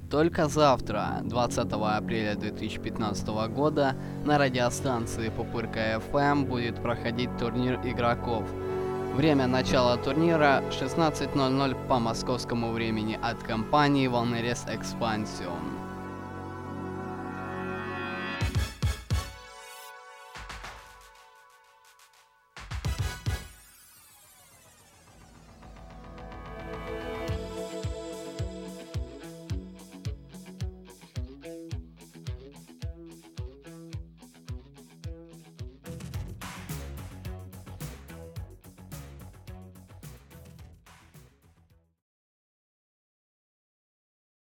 Только завтра, 20 апреля 2015 года, на радиостанции Пупырка FM будет проходить турнир игроков. Время начала турнира 16:00 по московскому времени от компании Волнорез Expansion.